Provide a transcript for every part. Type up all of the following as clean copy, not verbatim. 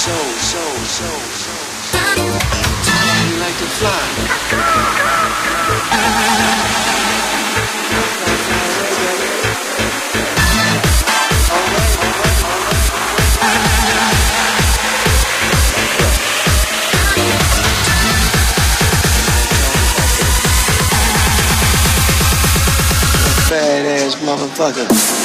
You like to fly. Badass motherfucker.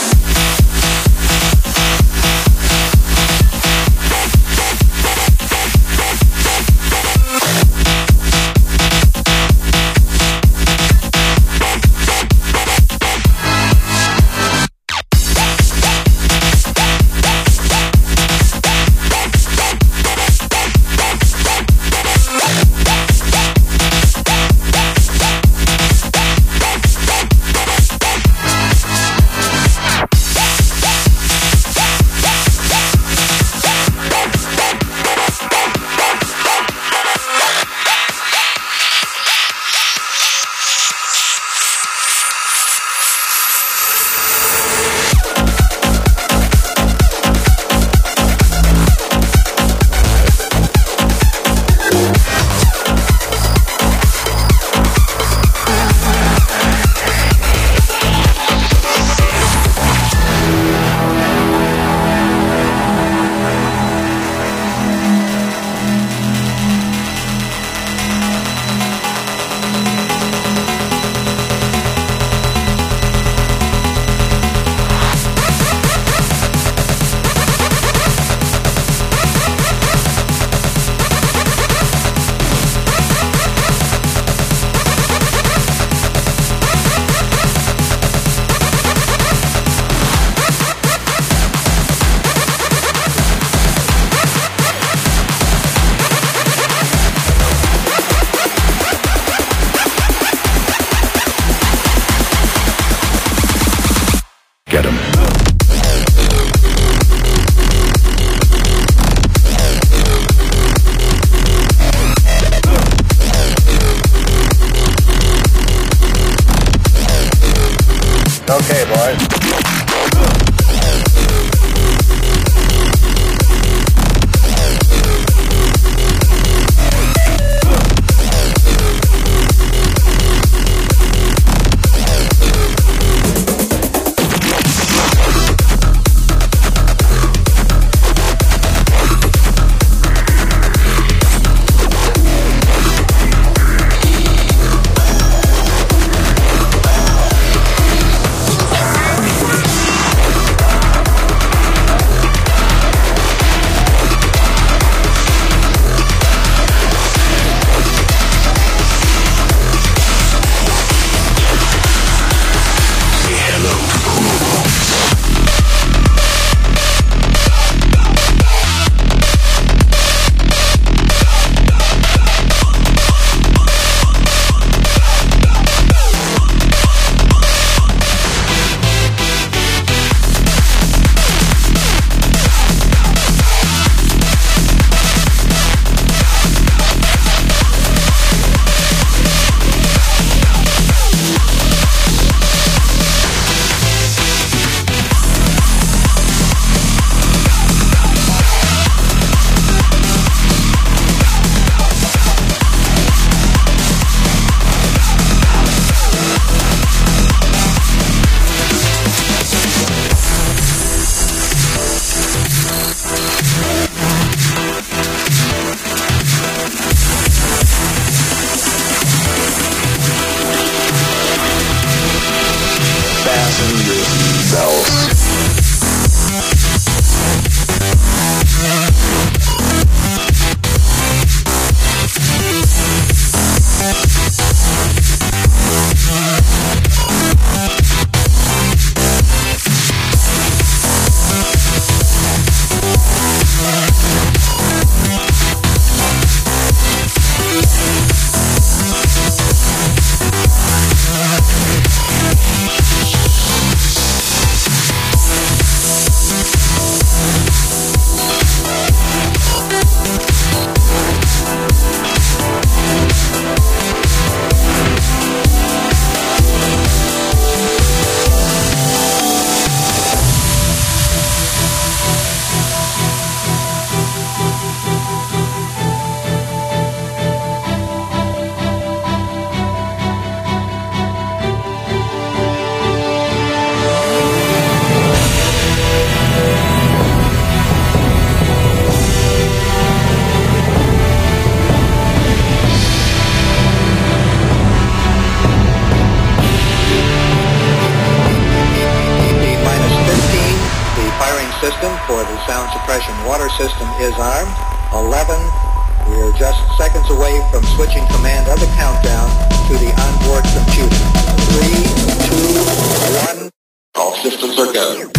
Get him. Okay, boys. system is armed. 11, we're just seconds away from switching command of the countdown to the onboard computer. 3, 2, 1. All systems are go.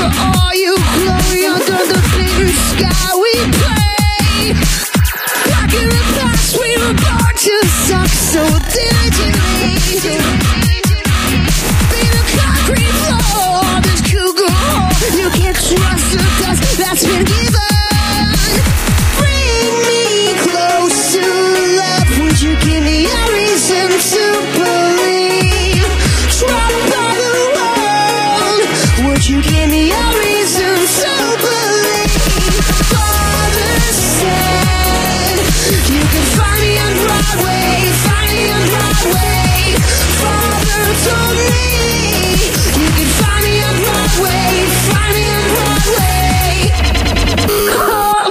all you glory under the big sky we play. Back in the past we were born to suck so diligently. Be the concrete floor of this cougar hole. You can't trust the dust that's been given. Bring me close to love. Would you give me a reason to believe? Trapped by the world. Would you give me a reason to believe? Father said you can find me on Broadway, find me on Broadway. Father told me you can find me on Broadway, find me on Broadway. Oh.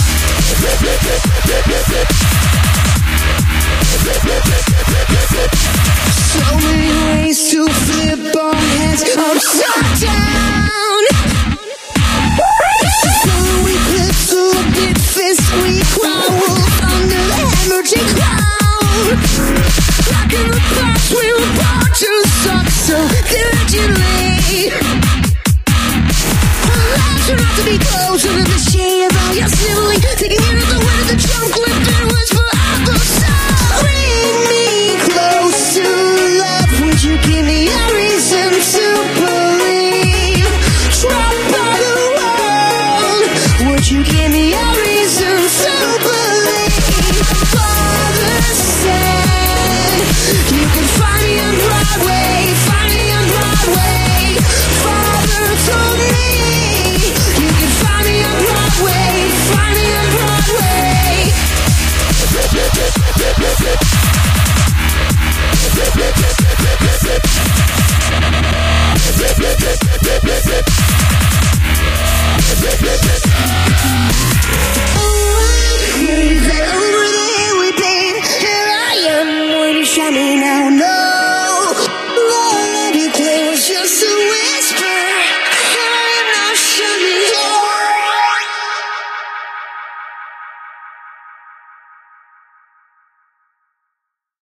So many ways to flip our heads upside down. It's the solar eclipse of a big fist. We cry wolf under the hemorrhaging cloud. Back in the past we were born to suck so diligently. Our lives are not to be closer than the shade of all your sibling. Taking you to the wind of the junk lifter was for